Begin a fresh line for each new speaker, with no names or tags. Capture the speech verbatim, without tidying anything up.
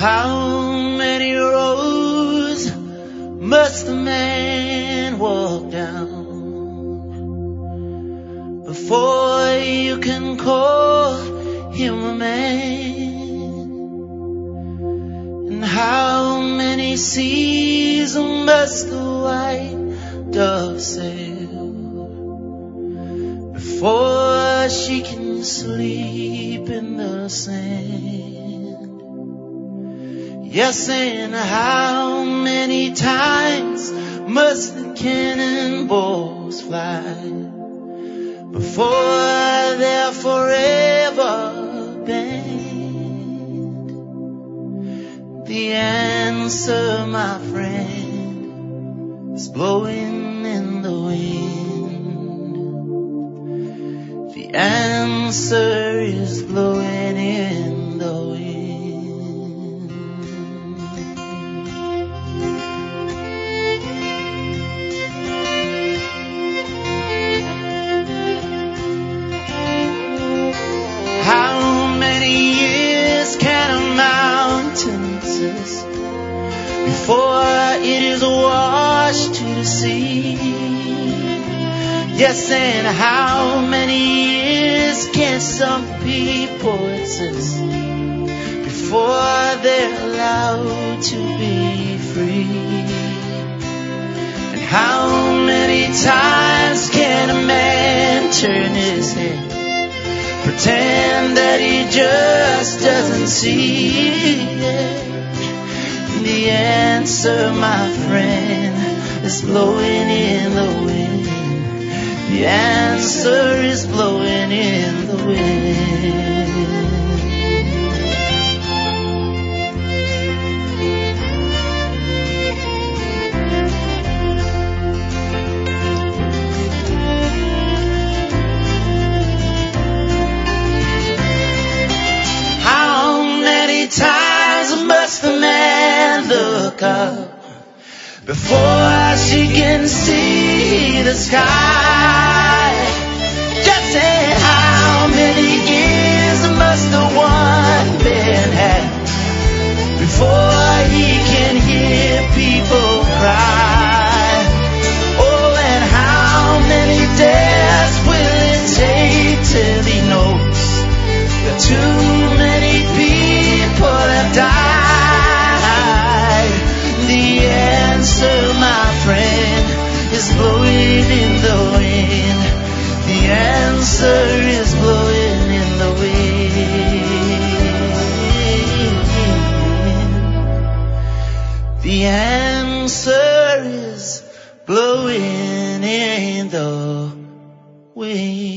How many roads must the man walk down before you can call him a man? And how many seas must the white dove sail before she can sleep in the sand? Yes, and how many times must the cannonballs fly before they're forever banned? The answer, my friend, is blowing in the wind. The answer is blowing in the wind. How many years can a mountain exist before it is washed to the sea? Yes, and how many years can some people exist before they're allowed to be free? And how many times can a man turn his head, pretend that he just doesn't see? The answer, my friend, is blowing in the wind. The answer is blowing in the wind. Times must the man look up before she can see the sky? Just say, how many years must the one man have before he can hear people cry? Oh, and how many days will it take till he knows that too many people have died? The answer, my friend, is blowing in the wind. The answer is blowing in the wind. The answer is blowing in the wind.